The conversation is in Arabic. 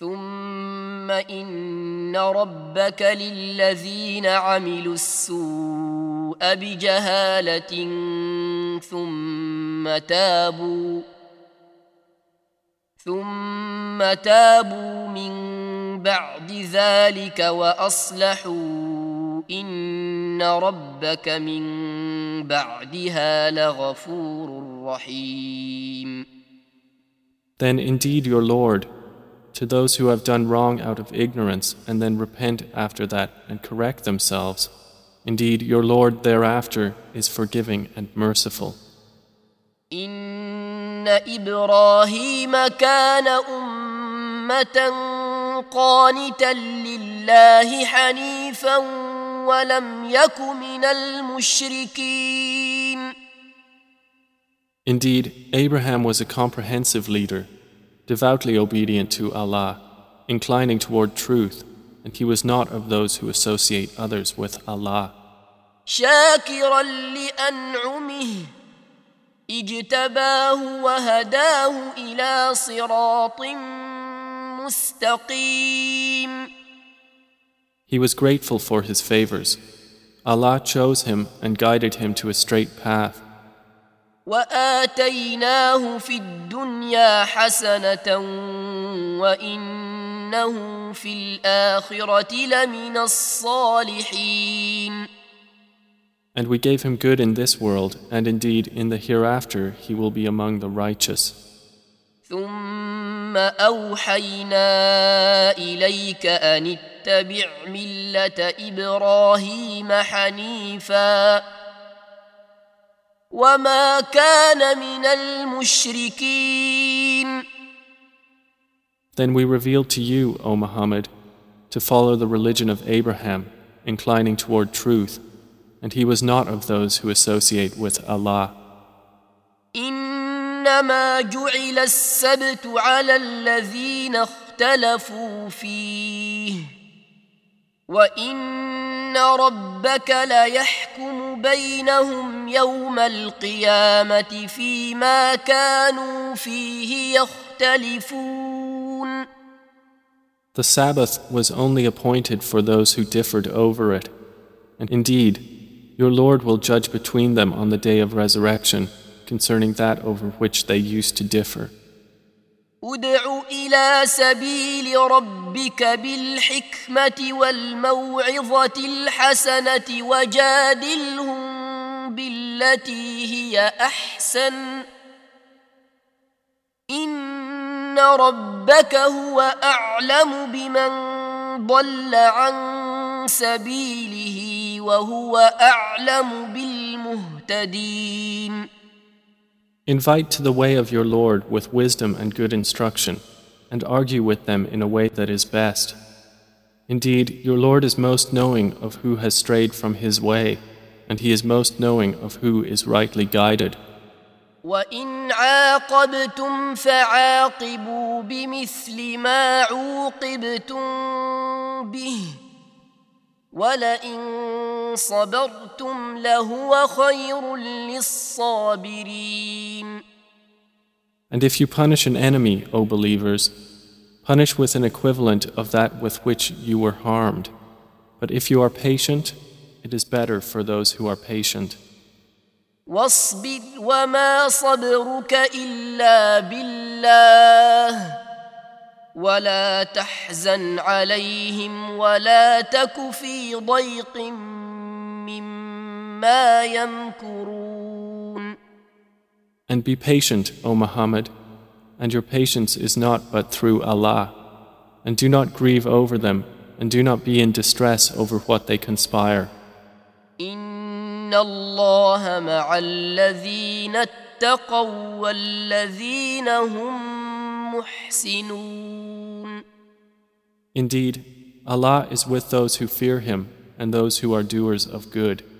ثم إن ربك للذين عملوا السوء بجهالة ثم تابوا من بعد ذلك وأصلحوا إن ربك من بعدها لغفور رحيم. Then indeed your Lord, to those who have done wrong out of ignorance and then repent after that and correct themselves, indeed your Lord thereafter is forgiving and merciful. إن إبراهيم كان أمة قانتا لله حنيفا ولم يك من المشركين. Indeed, Abraham was a comprehensive leader, devoutly obedient to Allah, inclining toward truth, and he was not of those who associate others with Allah. شاكرا لأنعمه اجتباه وهداه إلى صراط مستقيم. He was grateful for his favors. Allah chose him and guided him to a straight path. وآتيناه في الدنيا حسنة وإنه في الآخرة لمن الصالحين. And we gave him good in this world, and indeed in the hereafter he will be among the righteous. ثم أوحينا إليك أن اتبع ملة إبراهيم حنيفا وما كان من المشركين. Then we revealed to you, O Muhammad, to follow the religion of Abraham, inclining toward truth, and he was not of those who associate with Allah. إنما جعل السبت على الذين اختلفوا فيه وإن ربك ليحكم بينهم يوم القيامة فيما كانوا فيه يختلفون. The Sabbath was only appointed for those who differed over it, and indeed, your Lord will judge between them on the day of resurrection concerning that over which they used to differ. ادع إلى سبيل ربك بالحكمة والموعظة الحسنة وجادلهم بالتي هي أحسن إن ربك هو أعلم بمن ضل عن سبيله وهو أعلم بالمهتدين. Invite to the way of your Lord with wisdom and good instruction, and argue with them in a way that is best. Indeed, your Lord is most knowing of who has strayed from his way, and he is most knowing of who is rightly guided. وَإِنْ عَاقَبْتُمْ فَعَاقِبُوا بِمِثْلِ مَا عُوقِبْتُمْ بِهِ وَلَئِنْ صَبَرْتُمْ لَهُوَ خَيْرٌ لِلصَّابِرِينَ. And if you punish an enemy, O believers, punish with an equivalent of that with which you were harmed. But if you are patient, it is better for those who are patient. واصبر وما صبرك إلا بالله ولا تحزن عليهم ولا تك في ضيق مما يمكرون. And be patient, O Muhammad, and your patience is not but through Allah. And do not grieve over them, and do not be in distress over what they conspire. إن الله مع الذين اتقوا والذين هم محسنون. Indeed, Allah is with those who fear Him and those who are doers of good.